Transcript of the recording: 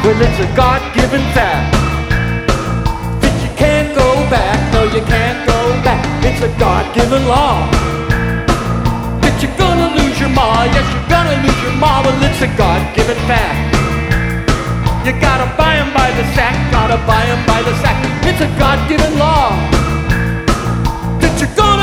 Well, it's a God-given fact that you can't go back. No, you can't go back. It's a God-given law that you're gonna lose your ma. Yes, you're gonna lose your ma. Well, it's a God-given fact. You gotta buy 'em by the sack. Gotta buy 'em by the sack. It's a God-given law that you're gonna